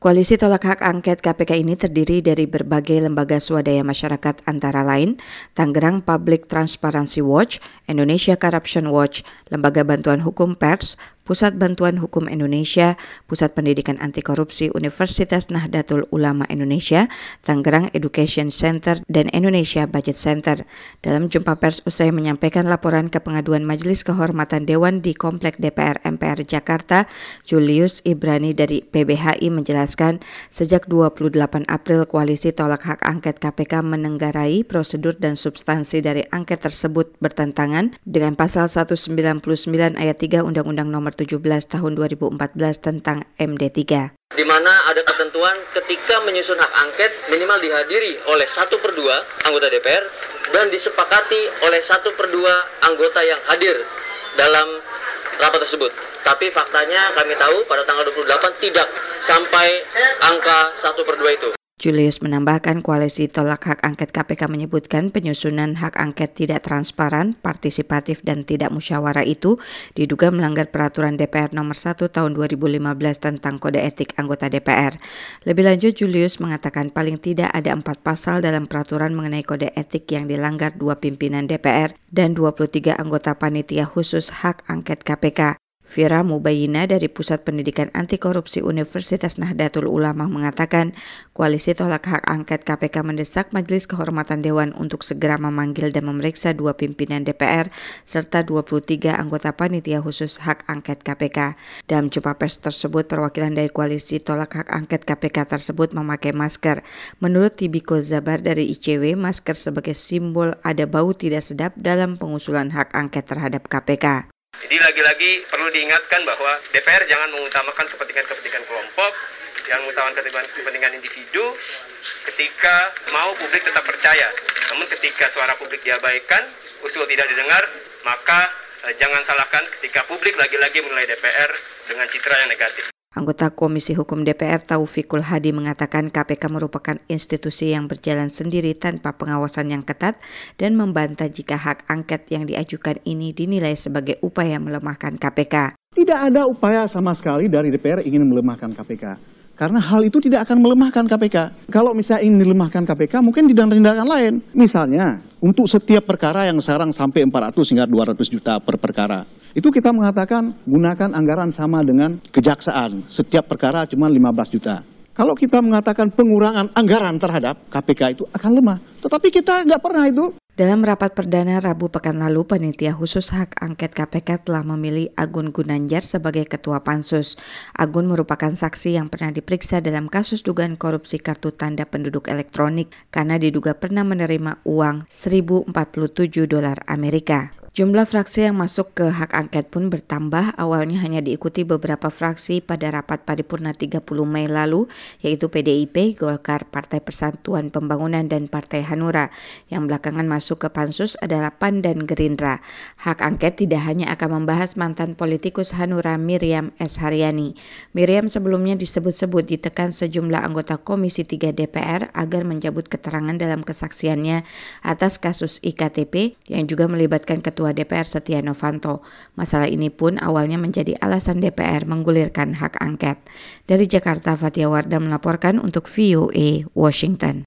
Koalisi tolak hak angket KPK ini terdiri dari berbagai lembaga swadaya masyarakat antara lain Tangerang Public Transparency Watch, Indonesia Corruption Watch, Lembaga Bantuan Hukum Pers, Pusat Bantuan Hukum Indonesia, Pusat Pendidikan Anti Korupsi Universitas Nahdlatul Ulama Indonesia, Tangerang Education Center, dan Indonesia Budget Center. Dalam jumpa pers usai menyampaikan laporan ke pengaduan Majelis Kehormatan Dewan di Komplek DPR MPR Jakarta, Julius Ibrani dari PBHI menjelaskan, sejak 28 April Koalisi Tolak Hak Angket KPK menenggarai prosedur dan substansi dari angket tersebut bertentangan dengan pasal 199 ayat 3 Undang-Undang Nomor 17 Tahun 2014 tentang MD3. Di mana ada ketentuan ketika menyusun hak angket minimal dihadiri oleh 1/2 anggota DPR dan disepakati oleh 1/2 anggota yang hadir dalam rapat tersebut. Tapi faktanya kami tahu pada tanggal 28 tidak sampai angka 1/2 itu. Julius menambahkan Koalisi Tolak Hak Angket KPK menyebutkan penyusunan hak angket tidak transparan, partisipatif, dan tidak musyawarah itu diduga melanggar peraturan DPR nomor 1 tahun 2015 tentang kode etik anggota DPR. Lebih lanjut, Julius mengatakan paling tidak ada 4 pasal dalam peraturan mengenai kode etik yang dilanggar 2 pimpinan DPR dan 23 anggota panitia khusus hak angket KPK. Fira Mubayina dari Pusat Pendidikan Anti Korupsi Universitas Nahdlatul Ulama mengatakan, Koalisi Tolak Hak Angket KPK mendesak Majelis Kehormatan Dewan untuk segera memanggil dan memeriksa 2 pimpinan DPR serta 23 anggota panitia khusus hak angket KPK. Dalam jumpa pers tersebut, perwakilan dari Koalisi Tolak Hak Angket KPK tersebut memakai masker. Menurut Tibiko Zabar dari ICW, masker sebagai simbol ada bau tidak sedap dalam pengusulan hak angket terhadap KPK. Jadi lagi-lagi perlu diingatkan bahwa DPR jangan mengutamakan kepentingan-kepentingan kelompok, jangan mengutamakan kepentingan individu ketika mau publik tetap percaya. Namun ketika suara publik diabaikan, usul tidak didengar, maka jangan salahkan ketika publik lagi-lagi menilai DPR dengan citra yang negatif. Anggota Komisi Hukum DPR Taufikul Hadi mengatakan KPK merupakan institusi yang berjalan sendiri tanpa pengawasan yang ketat dan membantah jika hak angket yang diajukan ini dinilai sebagai upaya melemahkan KPK. Tidak ada upaya sama sekali dari DPR ingin melemahkan KPK. Karena hal itu tidak akan melemahkan KPK. Kalau misalnya ingin melemahkan KPK, mungkin tindakan lain. Misalnya, untuk setiap perkara yang sekarang sampai 400 hingga 200 juta per perkara. Itu kita mengatakan gunakan anggaran sama dengan kejaksaan. Setiap perkara cuma 15 juta. Kalau kita mengatakan pengurangan anggaran terhadap KPK itu akan lemah. Tetapi kita nggak pernah itu. Dalam rapat perdana Rabu pekan lalu, Panitia Khusus Hak Angket KPK telah memilih Agun Gunanjar sebagai Ketua Pansus. Agun merupakan saksi yang pernah diperiksa dalam kasus dugaan korupsi kartu tanda penduduk elektronik karena diduga pernah menerima uang $1.047 Amerika. Jumlah fraksi yang masuk ke hak angket pun bertambah, awalnya hanya diikuti beberapa fraksi pada rapat paripurna 30 Mei lalu, yaitu PDIP, Golkar, Partai Persatuan Pembangunan, dan Partai Hanura. Yang belakangan masuk ke Pansus adalah PAN dan Gerindra. Hak angket tidak hanya akan membahas mantan politikus Hanura Miriam S. Haryani. Miriam sebelumnya disebut-sebut ditekan sejumlah anggota Komisi 3 DPR agar mencabut keterangan dalam kesaksiannya atas kasus IKTP yang juga melibatkan Ketua DPR Setia Novanto. Masalah ini pun awalnya menjadi alasan DPR menggulirkan hak angket. Dari Jakarta, Fatia Wardah melaporkan untuk VOA Washington.